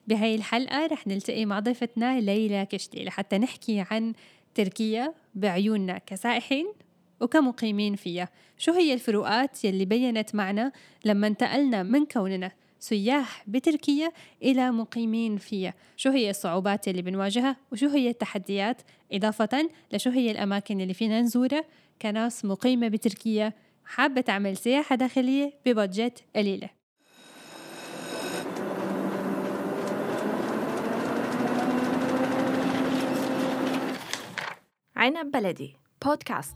بهاي الحلقة رح نلتقي مع ضيفتنا ليلى كشتي لحتى نحكي عن تركيا بعيوننا كسائحين وكمقيمين فيها. شو هي الفروقات يلي بينت معنا لما انتقلنا من كوننا سياح بتركيا إلى مقيمين فيها؟ شو هي الصعوبات اللي بنواجهها وشو هي التحديات، إضافة لشو هي الأماكن اللي فينا نزورها كناس مقيمة بتركيا حابة تعمل سياحة داخلية ببادجت قليلة. عنب بلدي بودكاست.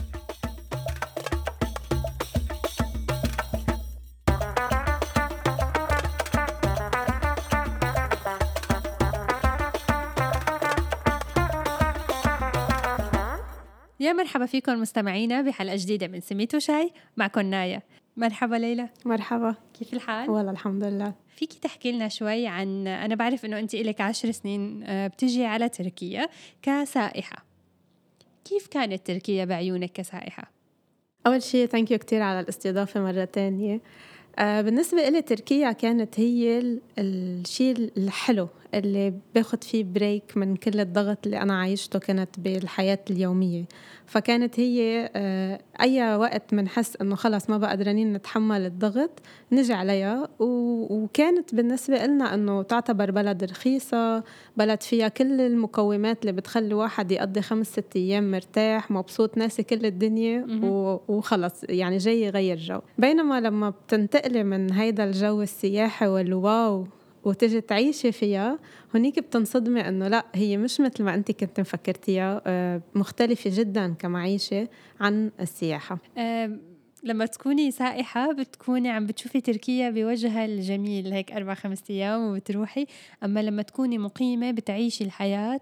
يا مرحبا فيكم مستمعينا بحلقة جديدة من سميت وشاي، معكم نايا. مرحبا ليلى. مرحبا، كيف الحال؟ والله الحمد لله. فيكي تحكي لنا شوي عن، أنا بعرف إنه أنت إلك 10 سنين بتجي على تركيا كسائحة، كيف كانت تركيا بعيونك كسائحة؟ أول شيء thank you كتير على الاستضافة مرة تانية. بالنسبة إلي تركيا كانت هي الشيء الحلو اللي باخد فيه بريك من كل الضغط اللي أنا عايشته كانت بالحياة اليومية. فكانت هي أي وقت منحس إنه خلاص ما بقى قادرين نتحمل الضغط نجي عليها، وكانت بالنسبة لنا إنه تعتبر بلد رخيصة، بلد فيها كل المقومات اللي بتخلي واحد يقضي 5-6 أيام مرتاح مبسوط ناسي كل الدنيا وخلص يعني جاي يغير جو. بينما لما بتنتقلي من هيدا الجو السياحي والواو وتجي تعيشي فيها هنيك بتنصدمي انه لا، هي مش مثل ما انت كنت مفكرتيها، مختلفة جدا كمعيشة عن السياحة. لما تكوني سائحة بتكوني عم بتشوفي تركيا بوجهها الجميل هيك 4-5 أيام وبتروحي، أما لما تكوني مقيمة بتعيشي الحياة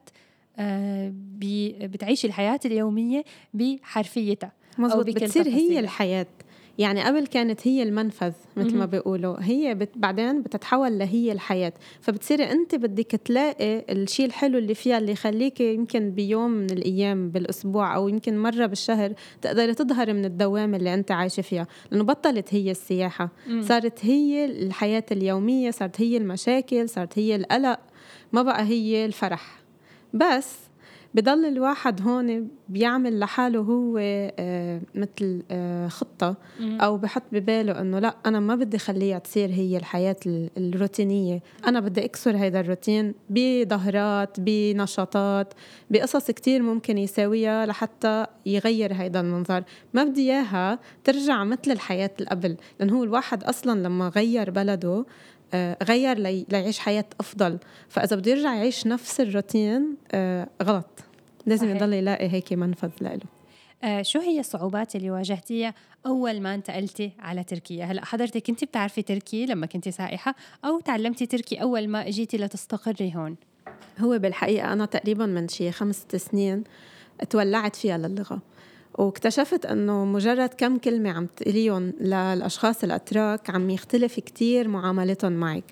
بتعيشي الحياة اليومية بحرفيتها. مزبوط، بتصير هي الحياة. يعني قبل كانت هي المنفذ مثل ما بيقولوا، هي بعدين بتتحول لهي الحياة. فبتصيري أنت بدك تلاقي الشيء الحلو اللي فيها اللي يخليك يمكن بيوم من الأيام بالأسبوع أو يمكن مرة بالشهر تقدري تظهر من الدوام اللي أنت عايشة فيها، لأنه بطلت هي السياحة، صارت هي الحياة اليومية، صارت هي المشاكل، صارت هي القلق، ما بقى هي الفرح. بس بضل الواحد هون بيعمل لحاله هو مثل خطة أو بحط بباله أنه لا، أنا ما بدي خليها تصير هي الحياة الروتينية، أنا بدي أكسر هيدا الروتين بظهرات، بنشاطات، بقصص كتير ممكن يساويها لحتى يغير هيدا المنظر. ما بدي إياها ترجع مثل الحياة القبل، لأن هو الواحد أصلا لما غير بلده غير ليعيش حياة أفضل. فإذا بده يرجع يعيش نفس الروتين غلط، لازم يضل يلاقي هيك منفذ له. شو هي الصعوبات اللي واجهتيها أول ما انتقلتي على تركيا؟ هلأ حضرتك كنتي بتعرفي تركي لما كنتي سائحة أو تعلمتي تركي أول ما اجيتي لتستقري هون؟ هو بالحقيقة أنا تقريبا من شي 5 سنين تولعت فيها للغة، واكتشفت أنه مجرد كم كلمة عم تقليهم للأشخاص الأتراك عم يختلف كتير معاملتهم معك.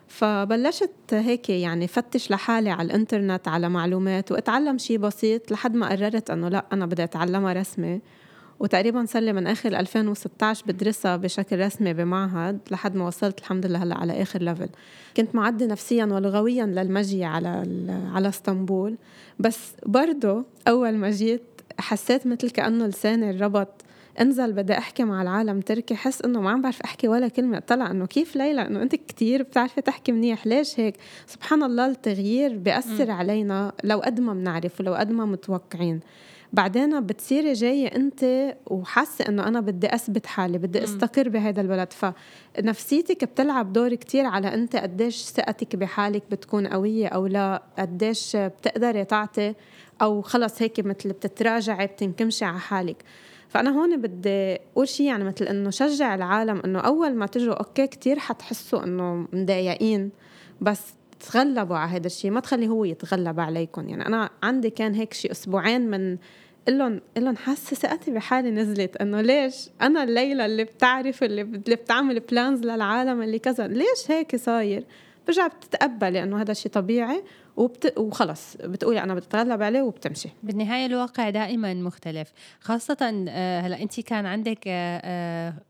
فبلشت هيك يعني فتش لحالي على الانترنت على معلومات واتعلم شي بسيط لحد ما قررت أنه لا، أنا بدي أتعلمها رسمي. وتقريبا صار لي من آخر 2016 بدرسها بشكل رسمي بمعهد لحد ما وصلت الحمد لله هلا على آخر ليفل. كنت معدة نفسيا ولغويا للمجي على اسطنبول، بس برضو أول ما جيت حسيت مثل كأنه لساني الربط، انزل بدي أحكي مع العالم تركي حس إنه ما عم بعرف أحكي ولا كلمة. طلع إنه كيف ليلى إنه أنت كتير بتعرفي تحكي منيح، ليش هيك؟ سبحان الله، التغيير بيأثر علينا لو قد ما بنعرف ولو قد ما متوقعين. بعدين بتصيري جاية أنت وحاسة أنه أنا بدي أثبت حالي، بدي أستقر بهذا البلد. فنفسيتك بتلعب دور كتير على أنت قديش ثقتك بحالك بتكون قوية أو لا، قديش بتقدري تعطي أو خلص هيك مثل بتتراجعي بتنكمشي على حالك. فأنا هون بدي أقول شيء يعني مثل أنه شجع العالم أنه أول ما تجوا أوكي كتير حتحسوا أنه مضايقين، بس تغلبوا على هذا الشيء، ما تخلي هو يتغلب عليكم. يعني أنا عندي كان هيك شيء أسبوعين من قلن حاسة ثقتي بحالي نزلت، أنه ليش أنا الليلة اللي بتعرف اللي بتعمل بلانز للعالم اللي كذا، ليش هيك صاير؟ برجع بتتقبلي أنه هذا الشيء طبيعي وخلص بتقولي أنا بتغلب عليه وبتمشي. بالنهاية الواقع دائما مختلف، خاصة هلأ أنتي كان عندك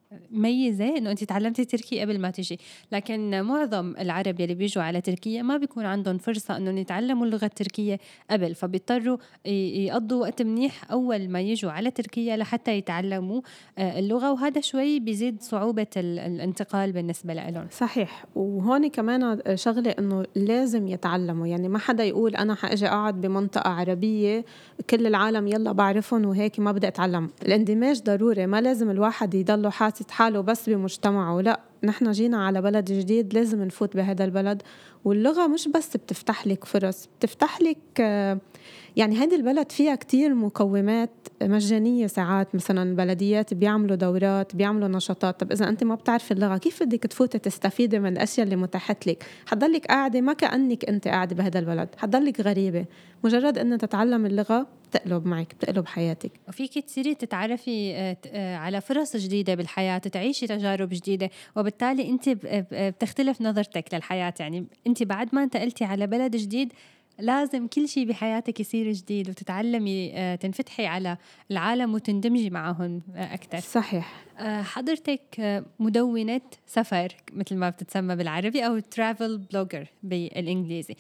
ميزة إنه أنت تعلمتي تركي قبل ما تيجي، لكن معظم العرب يلي بيجوا على تركيا ما بيكون عندهم فرصة إنهم يتعلموا اللغة التركية قبل، فبيضطروا يقضوا وقت منيح أول ما يجوا على تركيا لحتى يتعلموا اللغة، وهذا شوي بيزيد صعوبة الانتقال بالنسبة لهم. صحيح. وهون كمان شغلة إنه لازم يتعلموا، يعني ما حدا يقول أنا حاجي أقعد بمنطقة عربية كل العالم يلا بعرفهم وهيك ما بدي أتعلم. الاندماج ضروري، ما لازم الواحد يضله حاسس حاله بس بمجتمعه، لا، نحن جينا على بلد جديد لازم نفوت بهذا البلد. واللغة مش بس بتفتح لك فرص، بتفتح لك يعني هذه البلد فيها كتير مقومات مجانية، ساعات مثلا بلديات بيعملوا دورات، بيعملوا نشاطات. طب إذا أنت ما بتعرف اللغة كيف بدك تفوتي تستفيدي من الأشياء اللي متاحت لك؟ حتضلك قاعدة ما كأنك أنت قاعدة بهذا البلد، حتضلك غريبة. مجرد أن تتعلم اللغة بتقلب معك، بتقلب حياتك. وفيك تصيري تتعرفي على فرص جديدة بالحياة، تعيشي تجارب جديدة، وبالتالي أنت بتختلف نظرتك للحياة. يعني أنت بعد ما انتقلتي على بلد جديد لازم كل شيء بحياتك يصير جديد، وتتعلمي تنفتحي على العالم وتندمجي معهم أكثر. صحيح. حضرتك مدونة سفر مثل ما بتتسمى بالعربي، أو travel blogger بالإنجليزي.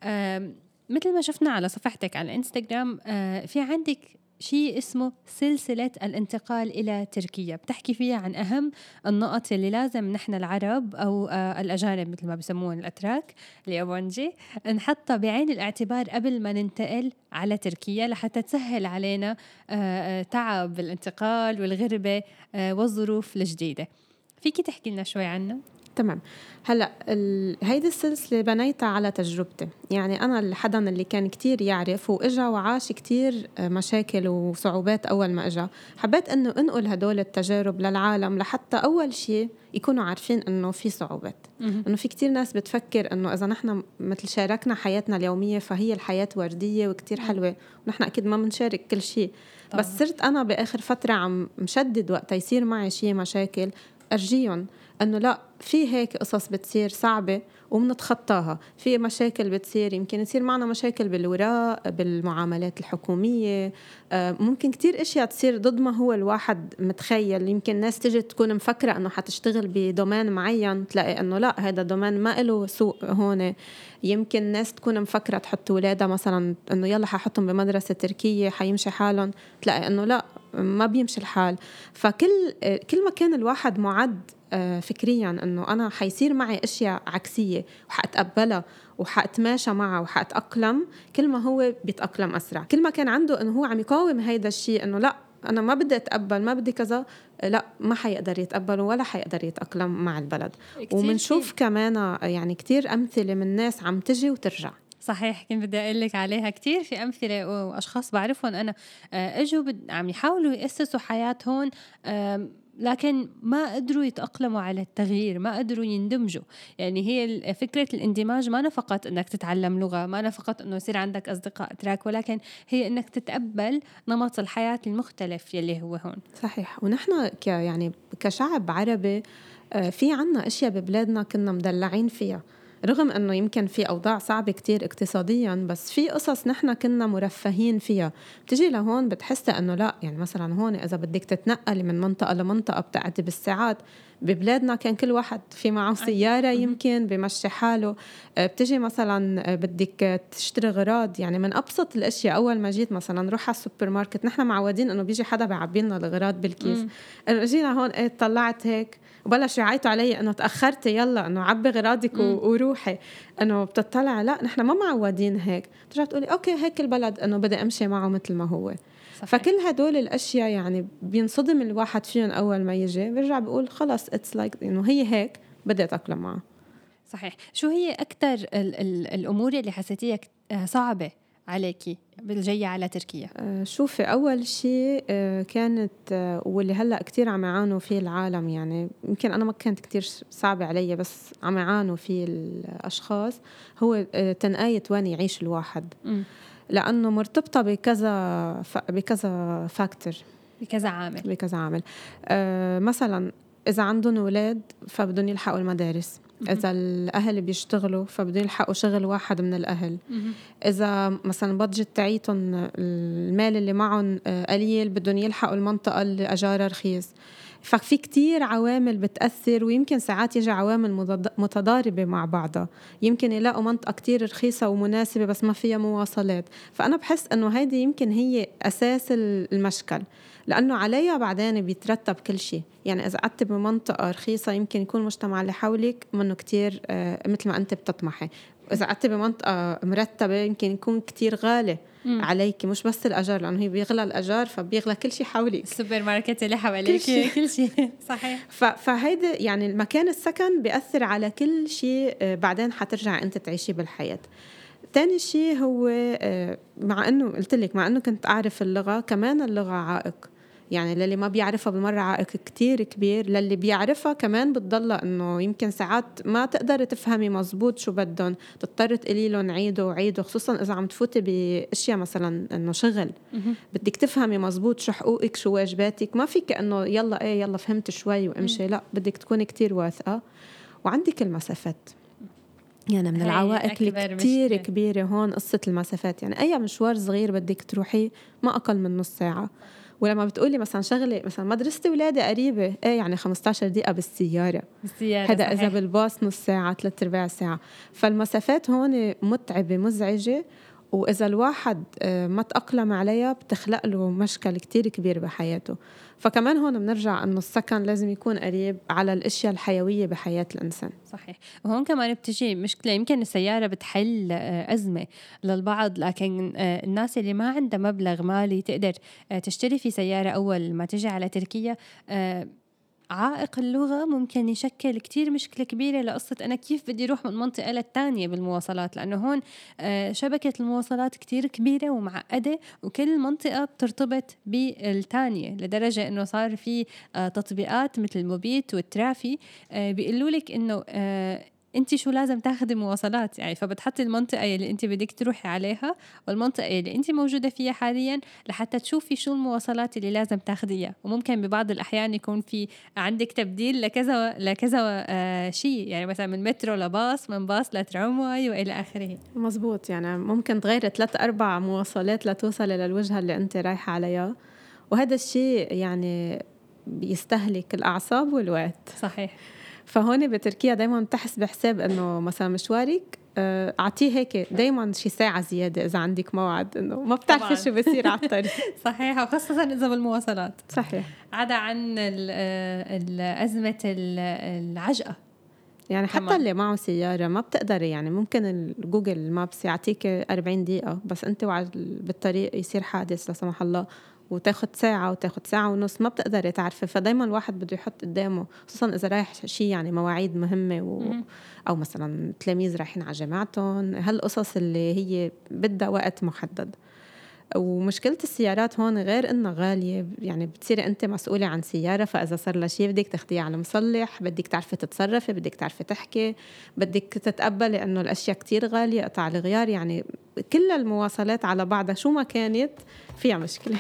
مثل ما شفنا على صفحتك على الانستغرام، في عندك شيء اسمه سلسلة الانتقال إلى تركيا، بتحكي فيها عن أهم النقط اللي لازم نحن العرب أو الأجانب مثل ما بيسمون الأتراك اليابانجي نحطها بعين الاعتبار قبل ما ننتقل على تركيا، لحتى تسهل علينا تعب الانتقال والغربة والظروف الجديدة. فيكي تحكي لنا شوي عنها؟ تمام. هلأ هيدي السلسلة بنيتها على تجربتي. يعني أنا الحدا اللي كان كتير يعرف وإجا وعاش كتير مشاكل وصعوبات أول ما إجا، حبيت أنه أنقل هدول التجارب للعالم، لحتى أول شيء يكونوا عارفين أنه في صعوبات. أنه في كتير ناس بتفكر أنه إذا نحن مثل شاركنا حياتنا اليومية فهي الحياة وردية وكتير حلوة، ونحن أكيد ما منشارك كل شيء. بس صرت أنا بآخر فترة عم مشدد وقت يصير معي شيء مشاكل أرجيهم أنه لا، في هيك قصص بتصير صعبة ومنتخطاها، في مشاكل بتصير، يمكن يصير معنا مشاكل بالوراء، بالمعاملات الحكومية، ممكن كتير اشياء تصير ضد ما هو الواحد متخيل. يمكن ناس تجي تكون مفكرة انه حتشتغل بدومين معين، تلاقي انه لا، هذا دومين ما له سوق هون. يمكن ناس تكون مفكرة تحط ولادها مثلا انه يلا ححطهم بمدرسة تركية حيمشي حالهم، تلاقي انه لا، ما بيمشي الحال. كل ما كان الواحد معد فكريا أنه أنا حيصير معي أشياء عكسية وحأتقبلها وحأتماشى معها وحأتأقلم، كل ما هو بيتأقلم أسرع. كل ما كان عنده أنه هو عم يقاوم هيدا الشيء، أنه لا أنا ما بدي أتقبل، ما بدي كذا، لا، ما حيقدر يتقبل ولا حيقدر يتأقلم مع البلد. ومنشوف كمان يعني كتير أمثلة من ناس عم تجي وترجع. صحيح، كنت بدي أقول لك عليها كتير. في أمثلة وأشخاص بعرفهم أنا أجوا عم يحاولوا يأسسوا حياتهم، لكن ما قدروا يتأقلموا على التغيير، ما قدروا يندمجوا. يعني هي فكرة الاندماج ما فقط أنك تتعلم لغة، ما فقط أنه يصير عندك أصدقاء أتراك، ولكن هي أنك تتقبل نمط الحياة المختلف يلي هو هون. صحيح. ونحن يعني كشعب عربي في عنا أشياء ببلادنا كنا مدلعين فيها، رغم أنه يمكن في أوضاع صعبة كتير اقتصاديا، بس في قصص نحن كنا مرفهين فيها. بتجي لهون بتحس أنه لا، يعني مثلا هون إذا بدك تتنقل من منطقة لمنطقة بتعدي بالساعات. ببلادنا كان كل واحد في معه سيارة يمكن بمشي حاله. بتجي مثلا بدك تشتري غراض، يعني من أبسط الأشياء. أول ما جيت مثلا نروح على السوبر ماركت، نحن معودين أنه بيجي حدا بيعبي لنا الغراض بالكيس. جينا هون طلعت هيك وبلش يعيطوا علي أنه تأخرتي، يلا أنه عبي غراضك وروحي. أنه بتطلع لا، نحن ما معودين هيك. ترجع تقولي أوكي هيك البلد، أنه بدي أمشي معه مثل ما هو. صحيح. فكل هدول الأشياء يعني بينصدم الواحد فيهم أول ما يجي، بيرجع بيقول خلاص it's like إنه هي هيك بدي أتأقلم معه. صحيح. شو هي أكتر الأمور اللي حسيتيها صعبة عليكي بالجاية على تركيا؟ شوفي، أول شيء كانت واللي هلأ كتير عم يعانوا فيه العالم، يعني يمكن أنا ما كانت كتير صعبة علي بس عم يعانوا فيه الأشخاص، هو تنقاية وين يعيش الواحد. لأنه مرتبطة بكذا فاكتور، بكذا عامل. مثلا إذا عندهم أولاد فبدهم يلحقوا المدارس، إذا الأهل بيشتغلوا فبدهم يلحقوا شغل واحد من الأهل، إذا مثلا بادجت تعيتهم المال اللي معهم قليل بدهم يلحقوا المنطقة اللي أجارها رخيص، ففي كتير عوامل بتأثر، ويمكن ساعات يجي عوامل متضاربة مع بعضها. يمكن يلاقوا منطقة كتير رخيصة ومناسبة بس ما فيها مواصلات. فأنا بحس أنه هيدي يمكن هي أساس المشكل، لأنه عليها بعدين بيترتب كل شيء. يعني إذا قعدت بمنطقة رخيصة يمكن يكون المجتمع اللي حولك منه كتير مثل ما أنت بتطمحي. إذا قعدت بمنطقة مرتبة يمكن يكون كتير غالي عليك، مش بس الأجار، لأنه هي بيغلى الأجار فبيغلى كل شيء حولك، السوبر ماركت اللي حواليك، كل شيء. صحيح. فهيدا يعني المكان السكن بيأثر على كل شيء بعدين حترجع أنت تعيشي بالحياة. تاني شيء هو مع أنه قلت لك مع أنه كنت أعرف اللغة، كمان اللغة عائق. يعني للي ما بيعرفها بالمرة عائق كتير كبير، للي بيعرفها كمان بتضل أنه يمكن ساعات ما تقدر تفهمي مزبوط شو بدهم، تضطر تقولي لهم عيدوا وعيدوا، خصوصا إذا عم تفوتي بأشياء مثلا أنه شغل بدك تفهمي مزبوط شو حقوقك شو واجباتك. ما فيك أنه يلا إيه يلا فهمت شوي وامشي، لا بدك تكوني كتير واثقة. وعندك المسافات، يعني من العوائق الكتير كبيرة هون قصة المسافات. يعني أي مشوار صغير بدك تروحي ما أقل من نص ساعة. ولما بتقولي مثلا شغلي مثلا مدرسة ولادي قريبة، إيه يعني 15 دقيقة بالسيارة هذا. إذا بالباص نص ساعة 3/4 ساعة. فالمسافات هون متعبة مزعجة، وإذا الواحد ما تأقلم عليها بتخلق له مشكل كتير كبير بحياته. فكمان هون بنرجع أنه السكن لازم يكون قريب على الأشياء الحيوية بحياة الإنسان. صحيح. وهون كمان بتجي مشكلة، يمكن السيارة بتحل أزمة للبعض، لكن الناس اللي ما عندها مبلغ مالي تقدر تشتري في سيارة أول ما تجي على تركيا، عائق اللغة ممكن يشكل كتير مشكلة كبيرة لقصة أنا كيف بدي أروح من منطقة للتانية بالمواصلات، لأنه هون شبكة المواصلات كتير كبيرة ومعقدة، وكل منطقة بترتبط بالتانية، لدرجة أنه صار في تطبيقات مثل موبيت والترافي بيقولوا لك أنه انت شو لازم تاخدي مواصلات. يعني فبتحطي المنطقة اللي انت بدك تروحي عليها والمنطقة اللي انت موجودة فيها حاليا لحتى تشوفي شو المواصلات اللي لازم تاخديها. وممكن ببعض الأحيان يكون في عندك تبديل لكذا شيء، يعني مثلا من مترو لباص، من باص لترامواي وإلى آخره. مزبوط، يعني ممكن تغير 3-4 مواصلات لتوصل للوجهة اللي انت رايحة عليها، وهذا الشيء يعني بيستهلك الأعصاب والوقت. صحيح. فهون بتركيا دايما بتحس بحساب انه مثلا مشوارك اعطيه هيك دايما شي ساعة زيادة اذا عندك موعد، انه ما بتعرفي شو بصير على الطريق. صحيح، وخاصة اذا بالمواصلات. صحيح. عدا عن أزمة العجقة، يعني حتى اللي معه سيارة ما بتقدري، يعني ممكن الجوجل مابس يعطيك 40 دقيقة بس انت بالطريق يصير حادث لا سمح الله وتاخد ساعة وتاخد ساعة ونص، ما بتقدري تعرفي. فدايما الواحد بده يحط قدامه، خصوصا إذا رايح شيء يعني مواعيد مهمة أو مثلا تلاميذ رايحين على جامعتهم، هالقصص اللي هي بدها وقت محدد. ومشكلة السيارات هون غير إنها غالية، يعني بتصيري أنت مسؤولة عن سيارة، فإذا صار لها شيء بدك تاخديها على مصلح، بدك تعرفي تتصرفي، بدك تعرفي تحكي، بدك تتقبلي إنه الأشياء كتير غالية، قطع الغيار، يعني كل المواصلات على بعضها شو ما كانت فيها مشكلة.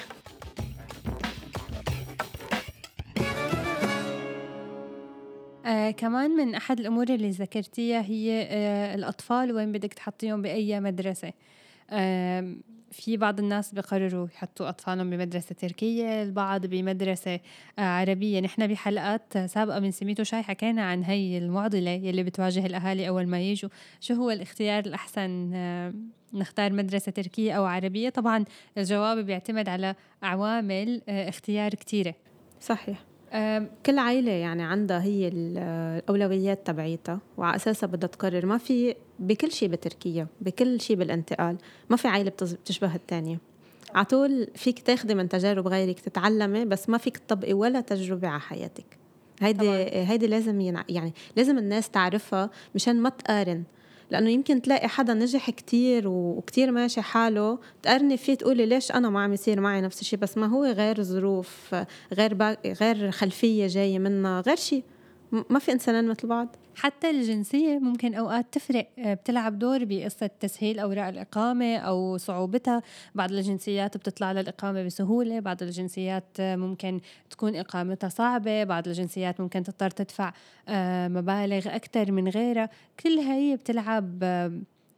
كمان من أحد الأمور اللي ذكرتيها هي الأطفال وين بدك تحطيهم بأي مدرسة. في بعض الناس بيقرروا يحطوا أطفالهم بمدرسة تركية، البعض بمدرسة عربية. نحن بحلقات سابقة من سميتو شاي حكينا عن هاي المعضلة يلي بتواجه الأهالي أول ما يجوا، شو هو الاختيار الأحسن، نختار مدرسة تركية أو عربية. طبعا الجواب بيعتمد على عوامل اختيار كتيرة. صحيح. كل عائلة يعني عندها هي الأولويات تبعيتها وعلى أساسها بدها تقرر. ما في بكل شيء بتركيا، بكل شيء بالانتقال ما في عائلة بتشبه التانية. عطول فيك تاخدي من تجارب غيرك تتعلمي، بس ما فيك تطبقي ولا تجربة على حياتك. هيدي لازم يعني لازم الناس تعرفها مشان ما تقارن، لأنه يمكن تلاقي حدا نجح كتير وكتير ماشي حاله تقارني فيه تقولي ليش أنا ما عم يصير معي نفس الشيء، بس ما هو غير ظروف، غير خلفية جاية منها، غير شيء. ما في إنسانين مثل بعض. حتى الجنسية ممكن أوقات تفرق، بتلعب دور بقصة تسهيل أوراق الإقامة أو صعوبتها. بعض الجنسيات بتطلع للإقامة بسهولة، بعض الجنسيات ممكن تكون إقامتها صعبة، بعض الجنسيات ممكن تضطر تدفع مبالغ أكتر من غيرها. كل هاي بتلعب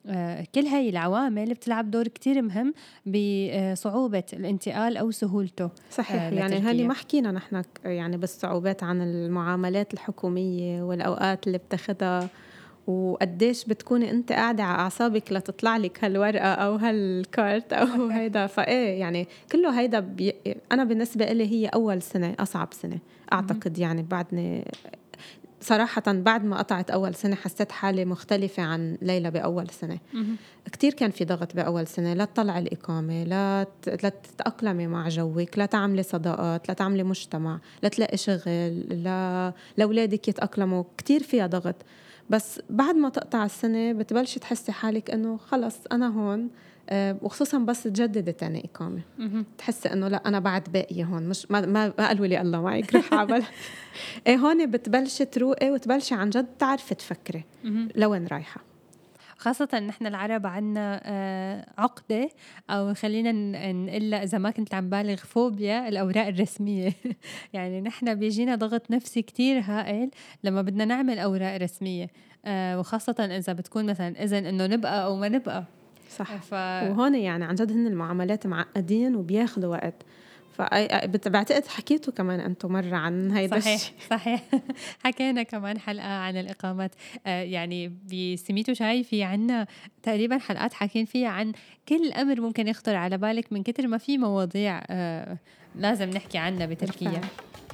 كل هاي العوامل بتلعب دور كتير مهم بصعوبة الانتقال أو سهولته. صحيح. يعني هني ما حكينا نحن يعني بالصعوبات عن المعاملات الحكومية والأوقات اللي بتاخدها وقديش بتكوني أنت قاعدة على أعصابك لتطلع لك هالورقة أو هالكارت أو هيدا. فإيه يعني كله هيدا أنا بالنسبة لي هي أول سنة أصعب سنة أعتقد. يعني بعدني صراحة بعد ما قطعت أول سنة حسيت حالي مختلفة عن ليلى بأول سنة. كتير كان في ضغط بأول سنة، لا تطلع الإقامة، لا تتأقلمي مع جوك، لا تعملي صداقات، لا تعملي مجتمع، لا تلاقي شغل، لا لأولادك يتأقلموا. كتير فيها ضغط. بس بعد ما تقطع السنة بتبلش تحسي حالك إنه خلص أنا هون. وخصوصا بس تجددي تاني إقامة تحسي إنه لا أنا بعد باقية هون، مش ما قالوا لي الله معك روح عبال. إيه هون بتبلش تروقي وتبلشي عن جد تعرفي تفكري لوين رايحة. خاصة نحن العرب عنا عقدة أو خلينا نقول إذا ما كنت عم بالغ فوبيا الأوراق الرسمية. يعني نحن بيجينا ضغط نفسي كتير هائل لما بدنا نعمل أوراق رسمية، وخاصة إذا بتكون مثلا إذن إنه نبقى أو ما نبقى. صح. وهون يعني عن جد هن المعاملات معقدين وبياخدوا وقت. بعتقد حكيتوا كمان أنتم مرة عن هيدا الشيء. صحيح. حكينا كمان حلقة عن الإقامات. يعني بسميتو شاي في عنا تقريبا حلقات حكين فيها عن كل أمر ممكن يخطر على بالك من كتر ما في مواضيع لازم نحكي عنها بتركيا.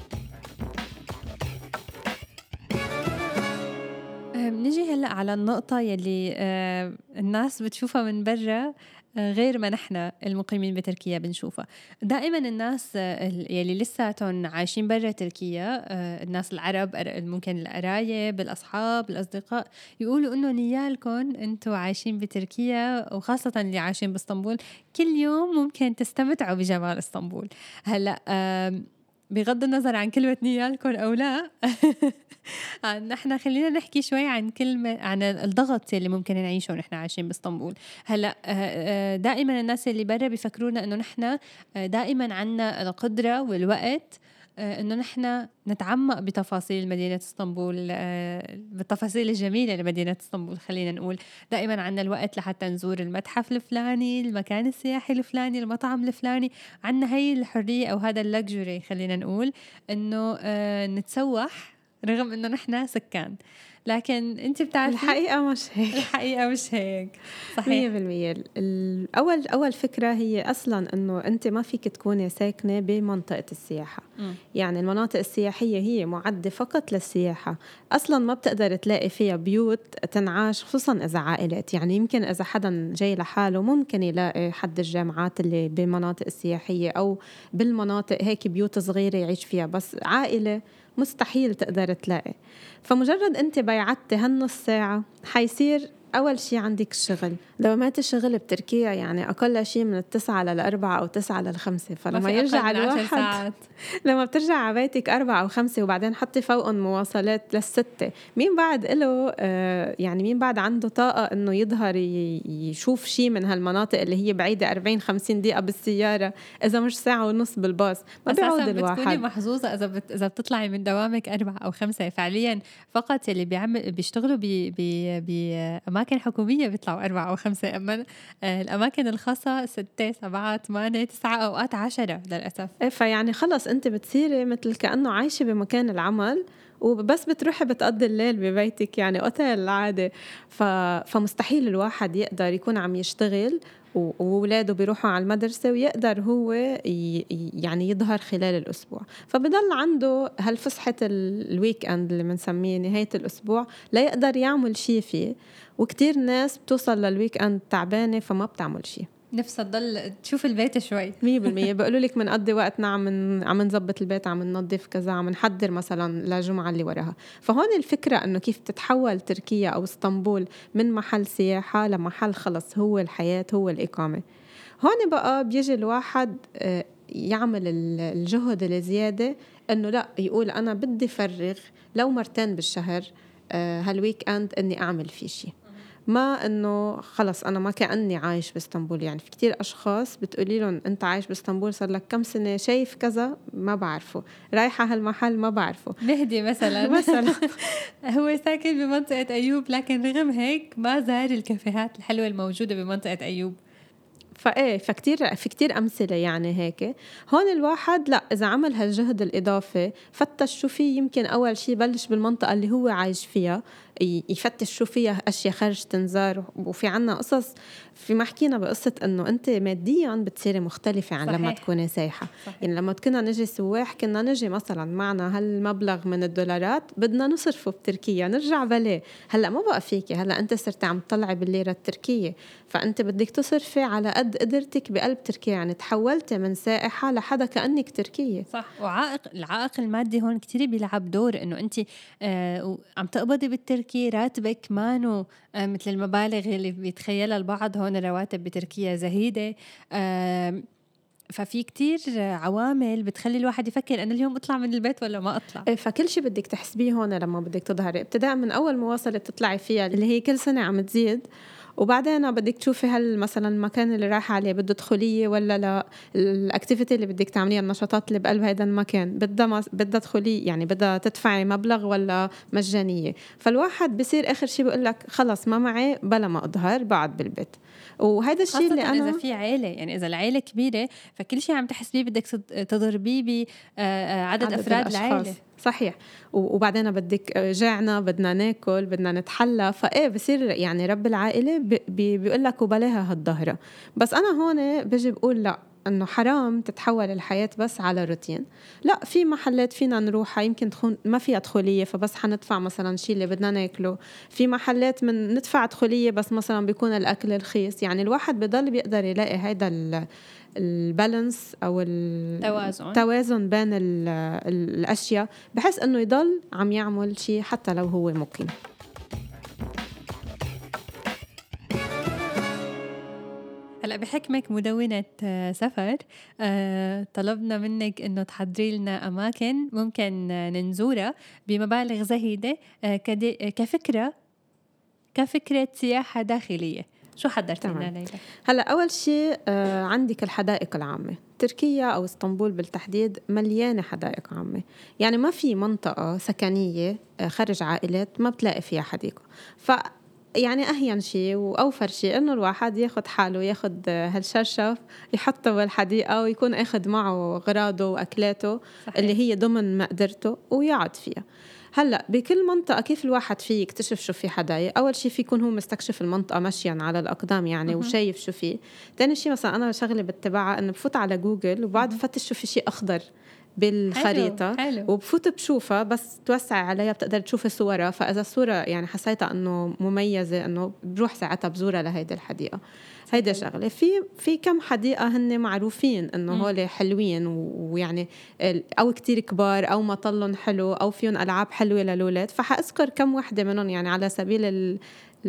نيجي هلأ على النقطة يلي الناس بتشوفها من برا غير ما نحن المقيمين بتركيا بنشوفها. دائما الناس يلي لساتهم عايشين برا تركيا، الناس العرب ممكن القرايب الأصحاب الأصدقاء يقولوا إنه نيالكم أنتوا عايشين بتركيا وخاصة اللي عايشين باسطنبول كل يوم ممكن تستمتعوا بجمال اسطنبول. هلأ بغض النظر عن كلمة نيالكم أو لا نحن خلينا نحكي شوي عن كلمة عن الضغط اللي ممكن نعيشه ونحن عايشين باسطنبول. هلأ دائما الناس اللي برا بيفكرونا إنه نحن دائما عنا القدرة والوقت إنه نحن نتعمق بتفاصيل مدينة اسطنبول، بالتفاصيل الجميلة لمدينة اسطنبول. خلينا نقول دائما عنا الوقت لحتى نزور المتحف الفلاني، المكان السياحي الفلاني، المطعم الفلاني. عنا هاي الحرية أو هذا اللكجري خلينا نقول إنه نتسوح رغم إنه نحن سكان. لكن أنت بتعرفي الحقيقة مش هيك. الحقيقة مش هيك. صحيح 100%. أول فكرة هي أصلاً أنه أنت ما فيك تكوني ساكنة بمنطقة السياحة. يعني المناطق السياحية هي معدة فقط للسياحة، أصلاً ما بتقدر تلاقي فيها بيوت تنعاش، خصوصاً إذا عائلات. يعني يمكن إذا حدا جاي لحاله ممكن يلاقي حد الجامعات اللي بالمناطق السياحية أو بالمناطق هيك بيوت صغيرة يعيش فيها، بس عائلة مستحيل تقدر تلاقي. فمجرد أنت بيعتي هالنص ساعة حيصير أول شيء عندك الشغل. دوامات الشغل بتركيا يعني أقل شيء من 9 ل4 أو 9 ل5. فلما يرجع الواحد لما بترجع على بيتك 4 أو 5 وبعدين حطي فوقهم مواصلات لل6، مين بعد له يعني مين بعد عنده طاقة إنه يظهر يشوف شيء من هالمناطق اللي هي بعيدة 40-50 دقيقة بالسيارة إذا مش ساعة ونص بالباص؟ ما بيعود الواحد. بتكوني محظوظة إذا بتطلعي من دوامك 4 أو 5 فعليا. فقط اللي بيشتغلوا بأماكن حكومية بيطلعوا 4 أو 5، أما الأماكن الخاصة 6 7 8 9 أوقات 10 للأسف. فيعني خلص أنت بتصيري مثل كأنه عايشة بمكان العمل وبس بتروحي بتقضي الليل ببيتك، يعني أوتيل عادي. فمستحيل الواحد يقدر يكون عم يشتغل وولاده بيروحوا على المدرسة ويقدر هو يعني يظهر خلال الأسبوع. فبضل عنده هالفسحة الويك أند اللي منسميه نهاية الأسبوع لا يقدر يعمل شيء فيه. وكتير ناس بتوصل للويك أند تعبانة فما بتعمل شيء، نفسها تضل تشوف البيت شوي. 100% بقولوا لك منقضي وقتنا عم نظبط البيت، عم ننظف كذا، عم نحضر مثلا لجمعة اللي وراها. فهون الفكرة انه كيف تتحول تركيا او اسطنبول من محل سياحة لمحل خلص هو الحياة هو الإقامة. هون بقى بيجي الواحد يعمل الجهد الزيادة انه لا يقول انا بدي فرغ لو مرتين بالشهر هالويك اند اني اعمل فيه شيء. ما إنه خلص أنا ما كأني عايش بإسطنبول. يعني في كتير أشخاص بتقولي لهم أنت عايش بإسطنبول صار لك كم سنة، شايف كذا ما بعرفه، رايحة هالمحل ما بعرفه. مهدي مثلا مثلا هو ساكن بمنطقة أيوب، لكن رغم هيك ما زار الكافيهات الحلوة الموجودة بمنطقة أيوب. فكتير في كتير أمثلة يعني هيك. هون الواحد لا، إذا عمل هالجهد الإضافي فتش شو فيه، يمكن أول شي بلش بالمنطقة اللي هو عايش فيها، يفتش شو فيها أشياء خارج تنزار. وفي عنا قصص، في ما حكينا بقصة أنه أنت مادياً بتصيري مختلفة عن صحيح. لما تكوني سايحة. صحيح. يعني لما كنا نجي سواح كنا نجي مثلا معنا هالمبلغ من الدولارات بدنا نصرفه بتركيا نرجع بلاه. هلأ ما بقى فيكي، هلأ أنت صرت عم تطلعي بالليرة التركية، فأنت بدك تصرفي على قد قدرتك بقلب تركيا. يعني تحولتي من سائحة لحدا كأنك تركية. صح. العائق المادي هون كتير بيلعب دور، إنه أنت عم تقبضي بالتركي، راتبك مانو مثل المبالغ اللي بيتخيلها البعض. هون الرواتب بتركيا زهيدة. ففي كتير عوامل بتخلي الواحد يفكر أنا اليوم أطلع من البيت ولا ما أطلع. فكل شيء بدك تحسبيه هون لما بدك تظهري، ابتداء من أول مواصلة بتطلعي فيها اللي هي كل سنة عم تزيد، وبعدين بدك تشوفي هل مثلا المكان اللي رايحة عليه بده دخولية ولا لا، الاكتيفيتي اللي بدك تعمليها، النشاطات اللي بقلب هيدا المكان بدها دخولية، يعني بدها تدفعي مبلغ ولا مجانية. فالواحد بصير آخر شيء بقول لك خلص ما معي بلا ما أظهر، بعد بالبيت. وهذا الشيء اللي أنا إذا في عائلة، يعني إذا العائلة كبيرة فكل شيء عم تحسبيه بدك تضربيه بعدد أفراد العائلة. صحيح. وبعدين بدك جعنا بدنا ناكل بدنا نتحلى، فايه بصير يعني رب العائلة بيقول لك وبلاها هالظهرة. بس أنا هون بجي بقول لا، إنه حرام تتحول الحياة بس على روتين. لا، في محلات فينا نروحها يمكن تكون ما فيها دخولية فبس حندفع مثلا شيء اللي بدنا ناكله. في محلات من ندفع دخولية بس مثلا بيكون الأكل رخيص. يعني الواحد بضل بيقدر يلاقي هيدا البالانس أو التوازن بين الأشياء، بحيث أنه يضل عم يعمل شيء حتى لو هو مقيم. هلأ بحكمك مدونة سفر، طلبنا منك إنه تحضري لنا أماكن ممكن ننزورها بمبالغ زهيدة، كفكرة سياحة داخلية. شو حضرت لنا ليلى؟ هلأ أول شيء عندك الحدائق العامة. تركيا أو اسطنبول بالتحديد مليانة حدائق عامة. يعني ما في منطقة سكنية خارج عائلات ما بتلاقي فيها حديقة. يعني أهين شيء وأوفر شيء إنه الواحد ياخد حاله، ياخد هالشرشف يحطه بالحديقة ويكون أخد معه غراضه وأكلاته. صحيح. اللي هي ضمن مقدرته ويقعد فيها. هلأ بكل منطقة كيف الواحد فيه يكتشف شو في حدايق؟ أول شيء فيكون هو مستكشف المنطقة مشيا على الأقدام يعني وشايف شو فيه. تاني شيء مثلا أنا شغلة بتبعها إنه بفوت على جوجل وبعد بفتش شو في شيء أخضر بالخريطة. حلو. وبفوت بشوفها، بس توسع عليها بتقدر تشوف صورها. فإذا الصورة يعني حسيتها أنه مميزة أنه بروح ساعتها بزورها لهيدي الحديقة. هيدا شغلة. في كم حديقة هن معروفين أنه هولي حلوين ويعني أو كتير كبار أو مطلن حلو أو فيهم ألعاب حلوة للولاد. فحأذكر كم وحدة منهم يعني على سبيل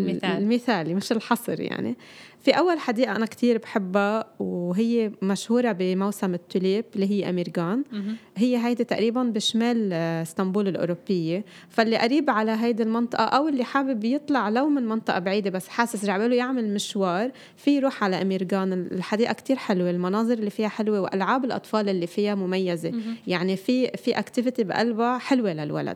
المثالي مش الحصر. يعني في أول حديقة أنا كتير بحبها وهي مشهورة بموسم التوليب اللي هي أميرغان. هي هيدي تقريبا بشمال اسطنبول الأوروبية. فاللي قريب على هيدي المنطقة أو اللي حابب يطلع لو من منطقة بعيدة بس حاسس رعباله يعمل مشوار، في يروح على أميرغان. الحديقة كتير حلوة، المناظر اللي فيها حلوة وألعاب الأطفال اللي فيها مميزة. يعني في أكتيفيتي بقلبها حلوة للولد،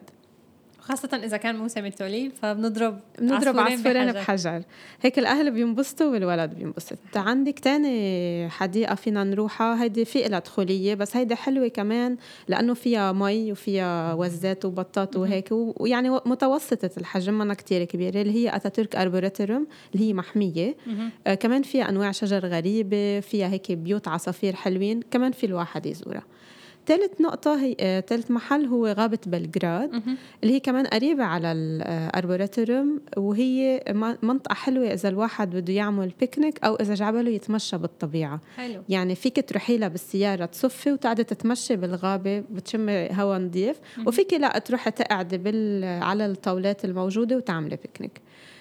خاصة إذا كان موسم التوليب فبنضرب عصفورين بحجر. هيك الأهل بينبسطوا والولد بينبسط. عندك تاني حديقة فينا نروحها، هيدي في إلها دخولية بس هيدي حلوة كمان لأنه فيها مي وفيها وزات وبطات وهيك ويعني متوسطة الحجم منا كتير كبيرة، اللي هي أتاتورك أربوريتورم اللي هي محمية. كمان فيها أنواع شجر غريبة، فيها هيك بيوت عصافير حلوين كمان في الواحد يزورها. ثالث نقطة هي ثالث محل هو غابة بلغراد اللي هي كمان قريبة على الأربوريتورم، وهي منطقة حلوة إذا الواحد بده يعمل بيكنيك أو إذا جعبله يتمشى بالطبيعة. حلو. يعني فيك تروحي لها بالسيارة تصفي وتقعدي تتمشي بالغابة بتشمي هوا نظيف، وفيك لا تروحي تقعدي على الطاولات الموجودة وتعملي بيكنيك.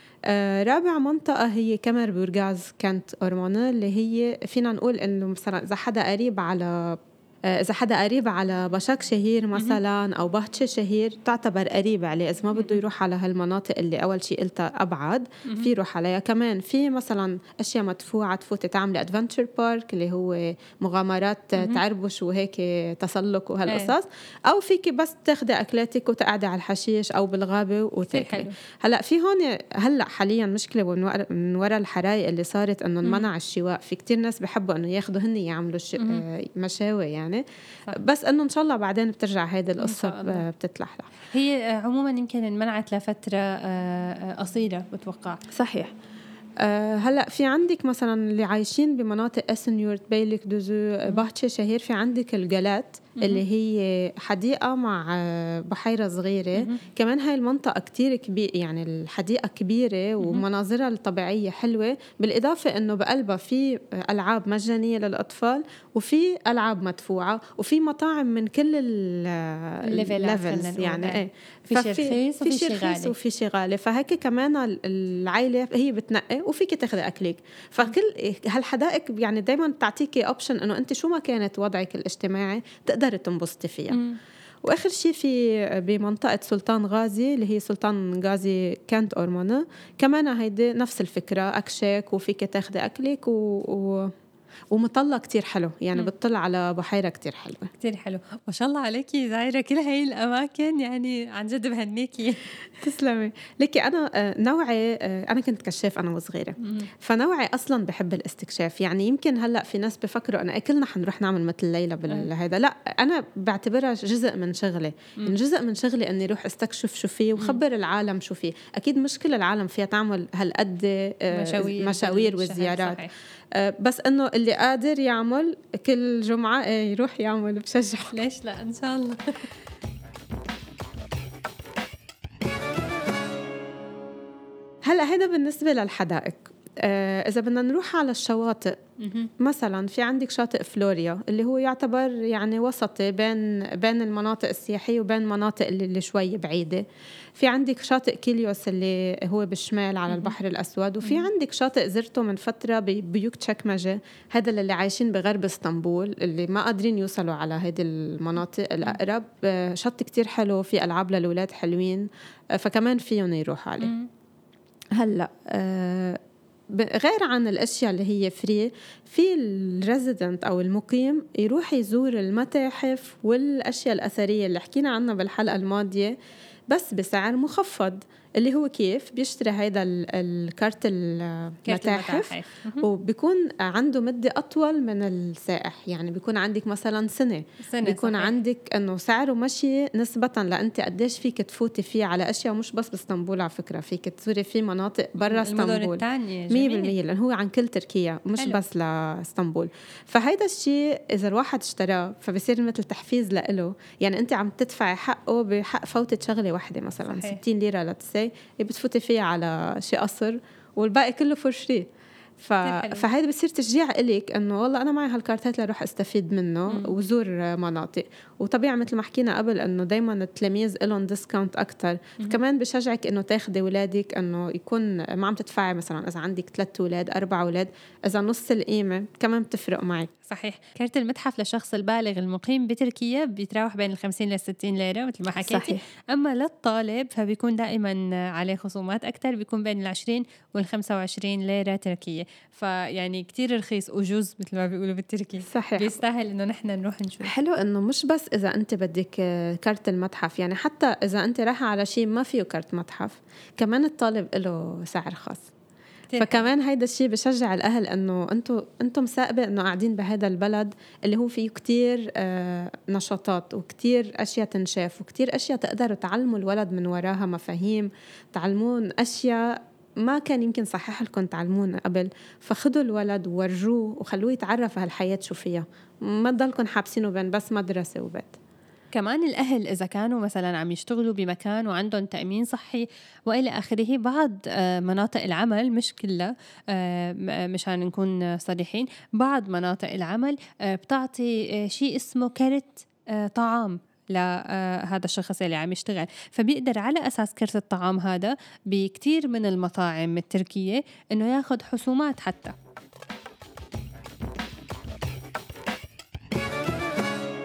رابع منطقة هي كمر بورغاز كانت أورمونة، اللي هي فينا نقول إنه مثلا إذا حدا قريب على إذا حدا قريب على بشك شهير مثلا أو بهتشة شهير تعتبر قريب عليه. إذا ما بده يروح على هالمناطق اللي أول شيء قلتها أبعد في يروح عليها. كمان في مثلا أشياء مدفوعة تفوتي تعملي أدفنتشر بارك اللي هو مغامرات تعربش وهيك تسلق وهالقصص، أو فيكي بس تاخدي أكلاتك وتقعدي على الحشيش أو بالغابة وتاكلي. هلأ في هون هلأ حاليا مشكلة من وراء الحرايق اللي صارت إنه منع الشواء. في كتير ناس بحبوا إنه ياخدوا هن يعملوا مشاوي يعني، بس إنه إن شاء الله بعدين بترجع هيدي القصة بتتلحلح. هي عموما يمكن انمنعت لفترة قصيرة بتوقع. صحيح. هلأ في عندك مثلا اللي عايشين بمناطق اسنيورت بيلك دوزو بهتشة شهير، في عندك الجلات اللي هي حديقة مع بحيرة صغيرة. كمان هاي المنطقة كتير كبيرة، يعني الحديقة كبيرة ومناظرها الطبيعية حلوة، بالإضافة إنه بقلبها في ألعاب مجانية للأطفال وفي ألعاب مدفوعة وفي مطاعم من كل الليفلز يعني. في شي رخيص وفي شي غالي. فهيك كمان العائلة هي بتنقي وفيك تاخذي أكلك. فكل هالحدائق يعني دايما بتعطيكي أوبشن إنه أنت شو ما كانت وضعك الاجتماعي تقدر تنبسطي فيها. وآخر شيء في بمنطقة سلطان غازي اللي هي سلطان غازي كانت أورمانا، كمان هيدي نفس الفكرة، أكشاك وفيك تاخدي أكلك ومطلع كتير حلو يعني. بتطلع على بحيرة كتير حلوة. كتير حلو ما شاء الله عليكي زايرة كل هاي الأماكن، يعني عن جد بهنيكي. تسلمي. لكي أنا نوعي أنا كنت كشاف أنا وصغيرة، فنوعي أصلاً بحب الاستكشاف. يعني يمكن هلأ في ناس بفكروا أنا أكلنا حنروح نعمل مثل ليلى بالهذا، لا أنا بعتبرها جزء من شغلي. يعني جزء من شغلي أني روح استكشف شو فيه وخبر العالم شو فيه. أكيد مش كل العالم فيها تعمل هالقد مشاوير وزيارات، بس إنه اللي قادر يعمل كل جمعة يروح يعمل بشجع. ليش لا إن شاء الله. هلأ هذا بالنسبة للحدائق. إذا بدنا نروح على الشواطئ مثلا في عندك شاطئ فلوريا اللي هو يعتبر يعني وسطي بين المناطق السياحية وبين مناطق اللي شوي بعيدة. في عندك شاطئ كيليوس اللي هو بالشمال على البحر الأسود، وفي عندك شاطئ زرته من فترة بيوكتشكمجة، هذا اللي عايشين بغرب اسطنبول اللي ما قادرين يوصلوا على هذه المناطق الأقرب. شط كتير حلو، في ألعاب للولاد حلوين، فكمان فيهم يروحوا عليه. هلأ غير عن الأشياء اللي هي فري، في الريزيدنت أو المقيم يروح يزور المتاحف والأشياء الأثرية اللي حكينا عنها بالحلقة الماضية بس بسعر مخفض. اللي هو كيف بيشتري هيدا الكارت المتاحف وبيكون عنده مدة أطول من السائح. يعني بيكون عندك مثلا سنة بيكون صحيح. عندك أنه سعره ماشي نسبة لأنت قديش فيك تفوتي فيه على أشياء مش بس باسطنبول. على فكرة فيك تزوري فيه مناطق برا اسطنبول 100%، لأن هو عن كل تركيا مش حلو. بس لاسطنبول. فهيدا الشيء إذا الواحد اشتراه فبصير مثل تحفيز لإله. يعني أنت عم تدفعي حقه بحق فوتة شغلة واحدة مثلا صحيح. 60 ليرة لتسي بتفوتي فيها على شيء قصر والباقي كله فور فري. فهذا بصير تشجيع إليك أنه والله أنا معي هالكارتات لأروح أستفيد منه وزور مناطق. وطبيعة مثل ما حكينا قبل أنه دايما التلاميذ إلهم ديسكاونت أكتر، كمان بشجعك أنه تاخدي ولادك أنه يكون ما عم تدفعي مثلا إذا عندك 3 أولاد 4 أولاد إذا نص القيمة كمان بتفرق معك. صحيح. كارت المتحف لشخص البالغ المقيم بتركيا بيتراوح بين 50 ل60 ليرة مثل ما حكيتي صحيح. أما للطالب فبيكون دائما عليه خصومات أكتر، بيكون بين 20 وال25 ليرة تركية. فيعني كتير رخيص وجوز مثل ما بيقولوا بالتركي صحيح. بيستاهل إنه نحن نروح نشوف. حلو إنه مش بس إذا أنت بدك كارت المتحف، يعني حتى إذا أنت رايحة على شيء ما فيه كارت متحف كمان الطالب له سعر خاص. فكمان هيدا الشيء بشجع الأهل أنه أنتم سائبة أنه قاعدين بهذا البلد اللي هو فيه كتير نشاطات وكتير أشياء تنشاف وكتير أشياء تقدروا تعلموا الولد من وراها مفاهيم، تعلمون أشياء ما كان يمكن صحيح لكم تعلمون قبل. فخدوا الولد وورجوه وخلوه يتعرف هالحياة شو فيها، ما تضلكم حابسينه بين بس مدرسة وبيت. كمان الأهل إذا كانوا مثلا عم يشتغلوا بمكان وعندهم تأمين صحي وإلى آخره، بعض مناطق العمل مش كلها مشان نكون صريحين، بعض مناطق العمل بتعطي شيء اسمه كارت طعام لهذا الشخص اللي عم يشتغل، فبيقدر على أساس كرت الطعام هذا بكتير من المطاعم التركية إنه ياخد حسومات حتى.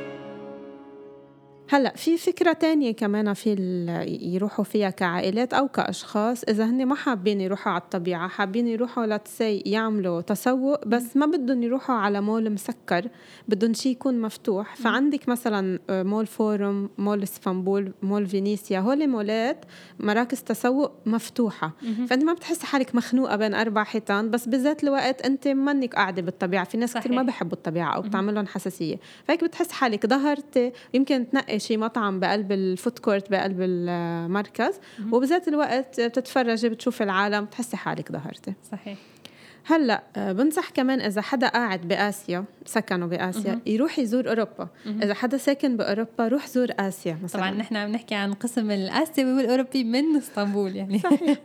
هلأ في فكرة تانية كمان في يروحوا فيها كعائلات أو كأشخاص، إذا هن ما حابين يروحوا على الطبيعة، حابين يروحوا لتسي يعملوا تسوق بس ما بدهم يروحوا على مول مسكر، بدهم شي يكون مفتوح. فعندك مثلا مول فورم، مول اسطنبول، مول فينيسيا، هول مولات مراكز تسوق مفتوحة. فأنت ما بتحس حالك مخنوقة بين 4 حيطان، بس بذات الوقت أنت منك قاعدة بالطبيعة. في ناس كتير ما بحبوا الطبيعة أو بتعملهم حساسية، فهيك بتحس حالك ظهرت. يمكن تنقي شي مطعم بقلب الفود كورت بقلب المركز، وبذات الوقت بتتفرجي بتشوفي العالم، بتحسي حالك ظهرتي. صحيح. هلأ بنصح كمان إذا حدا قاعد بآسيا، سكنوا بآسيا، يروح يزور أوروبا. إذا حدا ساكن بأوروبا روح زور آسيا مثلا. طبعا نحن عم نحكي عن قسم الآسيوي والأوروبي من اسطنبول يعني. صحيح.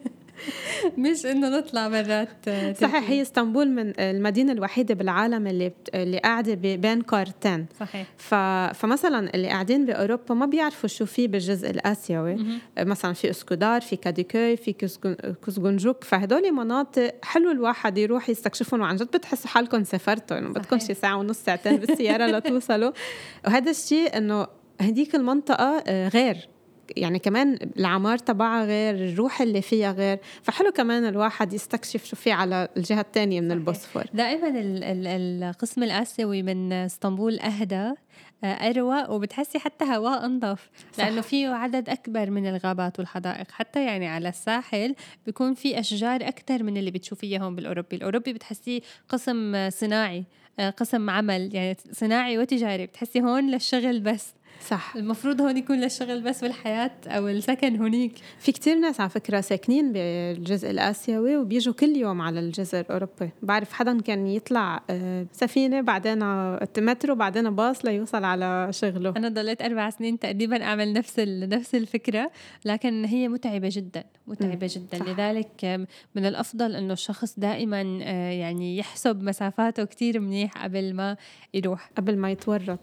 مش إنه نطلع برات. صحيح، هي اسطنبول من المدينة الوحيدة بالعالم اللي قاعدة بين قارتين. صحيح. فمثلا اللي قاعدين بأوروبا ما بيعرفوا شو في بالجزء الآسيوي. مثلا في اسكودار، في كاديكوي، في كوزغونجوك، فهدول مناطق حلو الواحد يروح يستكشفهم، وعن جد بتحسوا حالكم سافرتوا، إنه بدكم شي ساعة ونص ساعتين بالسيارة لتوصلوا. وهذا الشيء إنه هديك المنطقة غير، يعني كمان العمار تبعها غير، الروح اللي فيها غير. فحلو كمان الواحد يستكشف شو في على الجهة التانية من البوسفور. دائما القسم الآسيوي من اسطنبول أهدى، أروى، وبتحسي حتى هواء أنظف، لأنه فيه عدد أكبر من الغابات والحدائق. حتى يعني على الساحل بيكون في أشجار أكتر من اللي بتشوفيه هون الأوروبي بتحسيه قسم صناعي، قسم عمل يعني صناعي وتجاري. بتحسي هون للشغل بس. صح، المفروض هون يكون للشغل بس، والحياة أو السكن هونيك. في كتير ناس على فكرة ساكنين بالجزء الآسيوي وبيجوا كل يوم على الجزء الأوروبي. بعرف حدا كان يطلع سفينة، بعدين مترو، بعدين باص ليوصل على شغله. أنا ضليت 4 سنين تقريبا أعمل نفس الفكرة، لكن هي متعبة جدا جدا. صح. لذلك من الأفضل أنه الشخص دائما يعني يحسب مسافاته كتير منيح قبل ما يروح، قبل ما يتورط.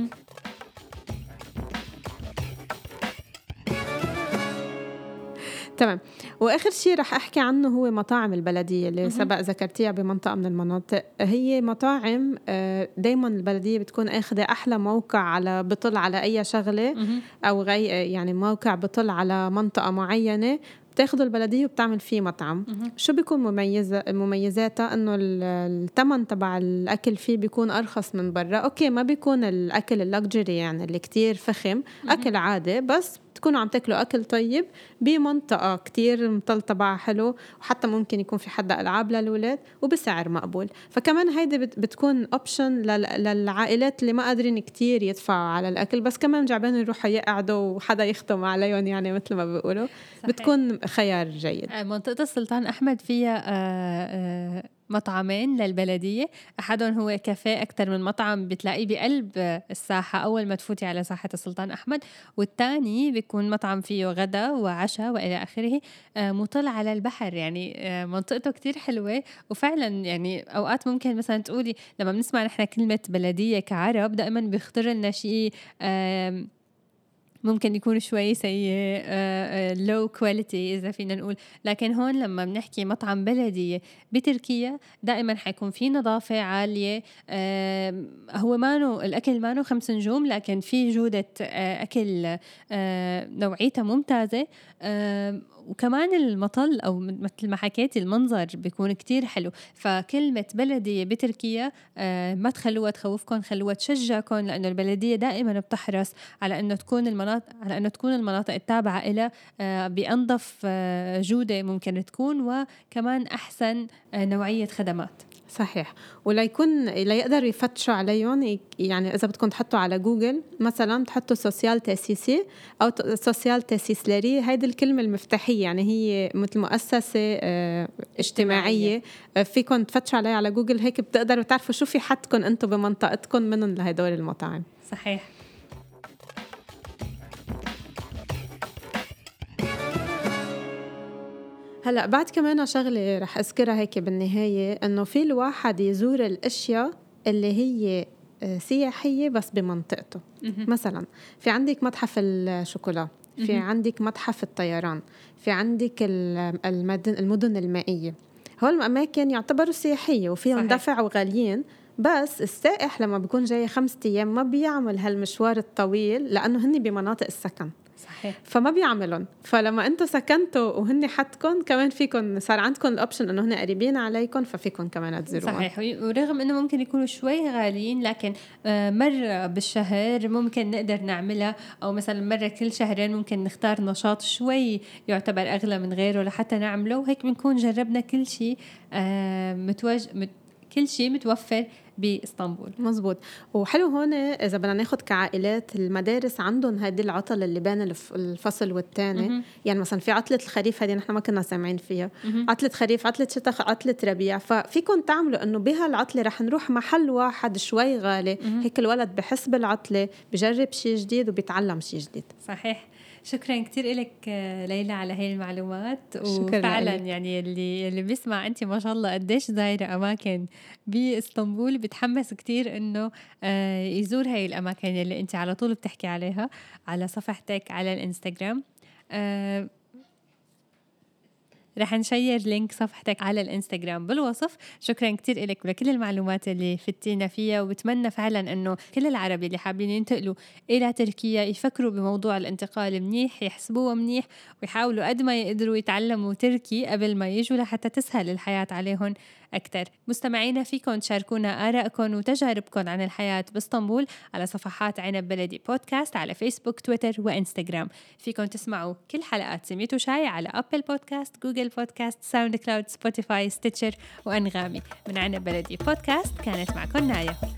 تمام. وآخر شيء رح أحكي عنه هو مطاعم البلدية اللي سبق ذكرتيها بمنطقة من المناطق. هي مطاعم دايما البلدية بتكون أخذة أحلى موقع على بطل على أي شغلة، أو يعني موقع بطل على منطقة معينة، بتاخده البلدية وبتعمل فيه مطعم. شو بيكون مميزاتها؟ إنه الثمن تبع الأكل فيه بيكون أرخص من برا. أوكي، ما بيكون الأكل اللكجري يعني اللي كتير فخم، أكل عادي، بس تكونوا عم تاكلوا أكل طيب بمنطقة كتير مطلطبة حلو، وحتى ممكن يكون في حدا ألعاب للولاد وبسعر مقبول. فكمان هيدي بتكون أوبشن للعائلات اللي ما قادرين كتير يدفعوا على الأكل، بس كمان جعبان يروحوا يقعدوا وحدا يختم عليهم، يعني مثل ما بيقولوا. بتكون خيار جيد. منطقة السلطان أحمد فيها مطعمين للبلدية، أحدهم هو كافيه أكتر من مطعم بتلاقيه بقلب الساحة أول ما تفوتي على ساحة السلطان أحمد، والتاني بيكون مطعم فيه غدا وعشاء وإلى آخره، مطل على البحر. يعني منطقته كتير حلوة. وفعلا يعني أوقات ممكن مثلا تقولي لما بنسمع نحن كلمة بلدية كعرب دائما بيخطر لنا شيء ممكن يكون شوي سيء، low quality إذا فينا نقول. لكن هون لما بنحكي مطعم بلدي بتركيا دائما حيكون في نظافة عالية. هو الأكل مانو 5 نجوم، لكن في جودة أكل نوعيتها ممتازة. وكمان المطل أو مثل ما حكيتي المنظر بيكون كتير حلو. فكلمة بلدية بتركيا ما تخلوها تخوفكم، خلوها تشجعكم، لأنه البلدية دائما بتحرص على أنه تكون المناطق التابعة إلى بأنظف جودة ممكن تكون، وكمان أحسن نوعية خدمات. صحيح. لا يقدروا يفتشوا عليهم. يعني إذا بدكم تحطوا على جوجل مثلا تحطوا سوسيال تأسيسي أو سوسيال تأسيسلري، هيدي الكلمة المفتاحية، يعني هي مثل مؤسسة اجتماعية. فيكم تفتشوا عليها على جوجل، هيك بتقدروا تعرفوا شو في حدكم أنتم بمنطقتكم منهم لهدول المطاعم. صحيح. هلأ بعد كمان شغلة رح أذكرها هيك بالنهاية، إنه في الواحد يزور الأشياء اللي هي سياحية بس بمنطقته. مثلا في عندك متحف الشوكولا، في عندك متحف الطيران، في عندك المدن المائية. هول الأماكن يعتبروا سياحية وفيهم دفع وغاليين، بس السائح لما بيكون جاي 5 أيام ما بيعمل هالمشوار الطويل لأنه هني بمناطق السكن. صحيح. فما بيعملون. فلما انتوا سكنتوا وهن حدكم كمان فيكم صار عندكم الاوبشن انه هن قريبين عليكم ففيكم كمان تزوروهم. صحيح. ورغم انه ممكن يكونوا شوي غاليين لكن مرة بالشهر ممكن نقدر نعملها، او مثلا مرة كل شهرين ممكن نختار نشاط شوي يعتبر اغلى من غيره لحتى نعمله، وهيك بنكون جربنا كل شيء كل شيء متوفر بإسطنبول. مزبوط. وحلو هون إذا بدنا ناخد كعائلات، المدارس عندهم هذه العطل اللي بين الفصل والتاني. يعني مثلا في عطلة الخريف هذه نحن ما كنا سامعين فيها، عطلة خريف، عطلة شتاء، عطلة ربيع. ففيكم تعملوا إنه بهالعطلة رح نروح محل واحد شوي غالي، هيك الولد بحس بالعطلة، بجرب شيء جديد وبيتعلم شيء جديد. صحيح. شكرا كتير لك ليلى على هاي المعلومات. وفعلا يعني اللي بيسمع أنت ما شاء الله قديش زايرة أماكن بإسطنبول بتحمس كتير إنه يزور هاي الأماكن اللي أنت على طول بتحكي عليها على صفحتك على الإنستغرام. رح نشير لينك صفحتك على الانستغرام بالوصف. شكرا كتير لك ولكل المعلومات اللي فتينا فيها، وبتمنى فعلا انه كل العرب اللي حابين ينتقلوا الى تركيا يفكروا بموضوع الانتقال منيح، يحسبوه منيح، ويحاولوا قد ما يقدروا يتعلموا تركي قبل ما يجوا لحتى تسهل الحياة عليهم أكتر. مستمعينا فيكم تشاركونا آرائكم وتجاربكم عن الحياة باسطنبول على صفحات عنب بلدي بودكاست على فيسبوك، تويتر وإنستغرام. فيكم تسمعوا كل حلقات سميت وشاي على أبل بودكاست، جوجل بودكاست، ساوند كلاود، سبوتيفاي، ستيتشر وأنغامي. من عنب بلدي بودكاست كانت معكم نايا.